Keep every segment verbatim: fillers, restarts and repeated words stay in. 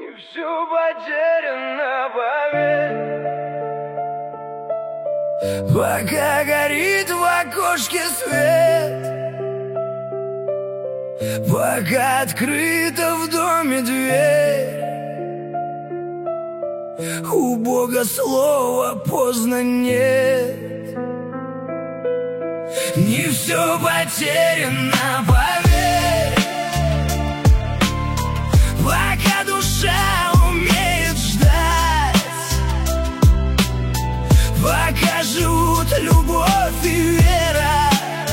Не все потеряно, поверь. Пока горит в окошке свет, пока открыта в доме дверь, у Бога слова поздно нет. Не все потеряно, поверь. Пока душа умеет ждать, пока живут любовь и вера,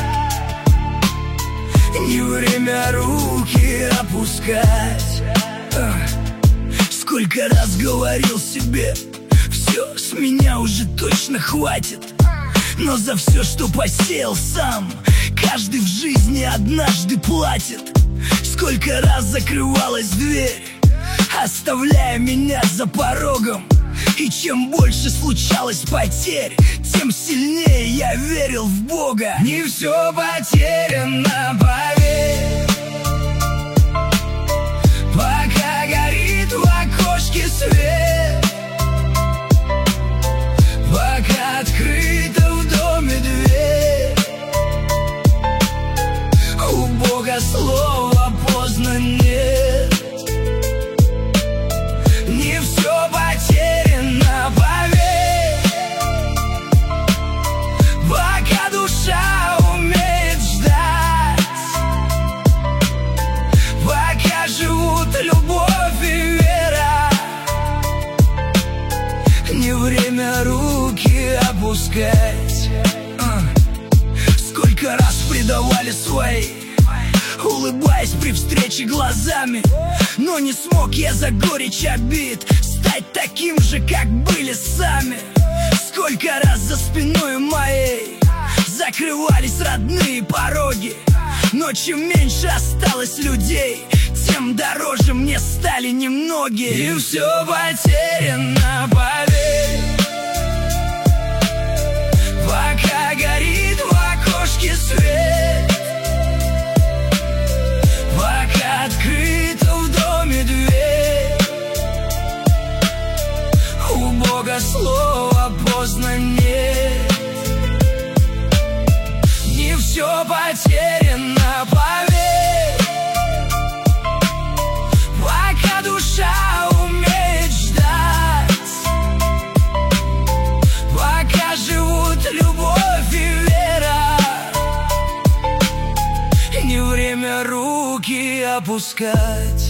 не время руки опускать. Сколько раз говорил себе: все, с меня уже точно хватит. Но за все, что посеял сам, каждый в жизни однажды платит. Сколько раз закрывалась дверь, оставляя меня за порогом. И чем больше случалось потерь, тем сильнее я верил в Бога. Не все потеряно, поверь. Пока горит в окошке свет, пока открыта в доме дверь, у Бога слова поздно нет. Не все потеряно, поверь. Пока душа умеет ждать, пока живут любовь и вера, не время руки опускать. Сколько раз предавали свои, улыбаясь при встрече глазами, но не смог я за горечь обид стать таким же, как были сами. Сколько раз за спиной моей закрывались родные пороги, но чем меньше осталось людей, тем дороже мне стали немногие. И все потеряно, поверь. Пока горит в окошке свет, пока открыта в доме дверь, у Бога слова поздно нет. Не все потеряно, поверь. Пока душа умеет ждать, пока живут любовь и вера, не время руки опускать.